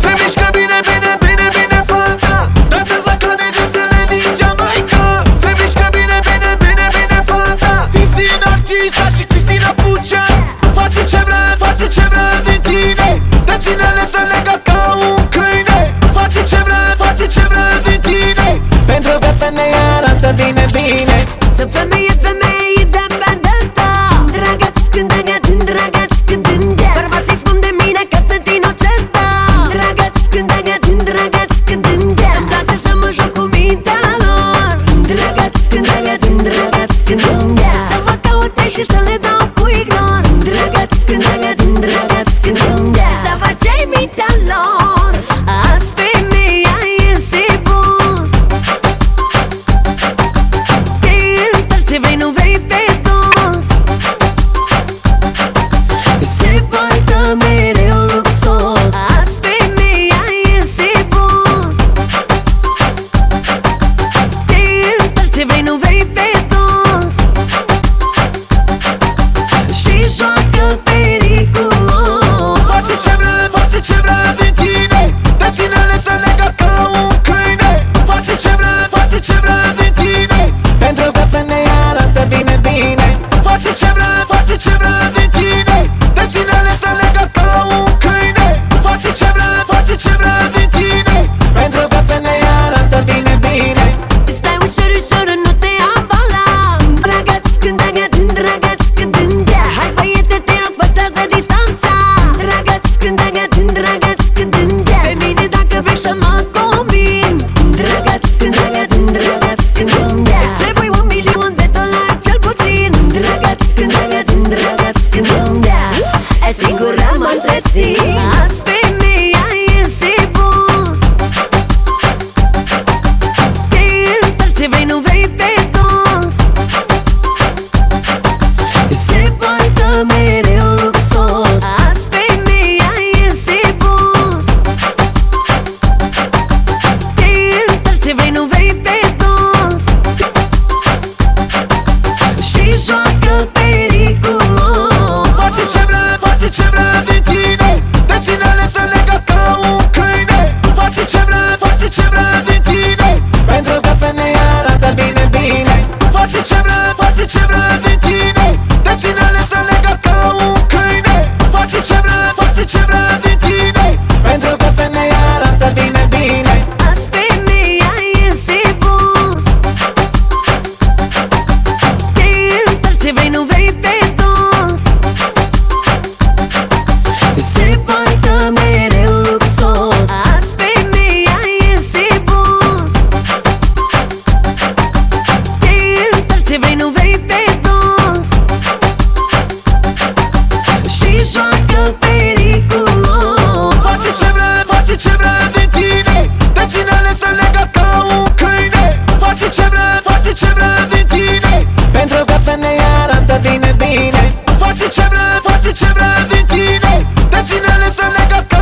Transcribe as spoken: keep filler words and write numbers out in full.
Se mișcă bine, bine, bine, bine fata. Dansează ca de gâsele din Jamaica. Se mișcă bine, bine, bine, bine fata. Tizi Narcisa și Cristina Pucea. Face ce vrea, face ce vrea din tine. Te ține lesă legat ca un câine. Face ce vrea, face ce vrea din tine. Pentru că femeia arată bine, bine. Sunt femeie, femeie independentă. Dragați când, dragați, dragați când, îndea. Bărbații spun de mine că sunt inocentă. Dragați când, dragați, dragați când, îndea. Îmi place să mă joc cu mintea lor. Dragați când, dragați, dragați când, îndea. Să mă caute și să le dau cu ignor. Dragați când, dragați, dragați când, îndea. Să văd ce-i mintea lor. Azi femeia este boss. Te întorci, vei, nu vei pe dos. Se poartă mereu luxos. Azi femeia este boss. Te întorci, vei, nu vei pe dos. Și joacă periculos. Face ce vrea, face ce vrea din tine. Te ține lesă legat ca un câine. Face ce vrea, face ce vrea din tine. Pentru că femeia arată bine, bine. Face ce vrea, face ce vrea din tine. Te ține lesă legat ca un câine. Face ce vrea, face ce vrea din tine. Pentru că femeia arată bine, bine. Stai ușor, ușor, nu te ambala. Dragați când, dragați, dragați când, îndea. Hai băiete, te rog, păstrează distanța. Dragați când, dragați, dragați când, îndea. Pe mine dacă vrei să mă combin. Dragați când, dragați, dragați când, îndea. Îți trebuie un milion de dolari cel puțin. Dragați când, dragați, dragați când, îndea. Sigur mă întrețin. Azi femeia este boss. Te întorci, vei, nu vei pe dos. Se poartă mereu luxos. Azi femeia este boss. Te întorci, vei, nu vei pe dos. Și joacă periculos. Face ce vrea, face ce vrea din tine. Te ține lesă legat ca un câine. Face ce vrea, face ce vrea din tine. Pentru că femeia arată bine, bine. Face ce vrea, face ce vrea din tine. Te ține lesă legat ca un câine. Face ce vrea, face ce vrea din tine. Pentru că femeia arată bine, bine. Azi femeia este boss. Te întorci, vei, nu vei pe dos. Se poartă mereu luxos. Azi femeia este boss. Te întorci, vei, nu vei pe dos. Și joacă periculos. Face ce vrea, face ce vrea din tine. Te ține lesă legat ca un câine. Face ce vrea, face ce vrea din tine. Pentru că femeia arată bine, bine. Face ce vrea, face ce vrea din tine. Te ține lesă legat ca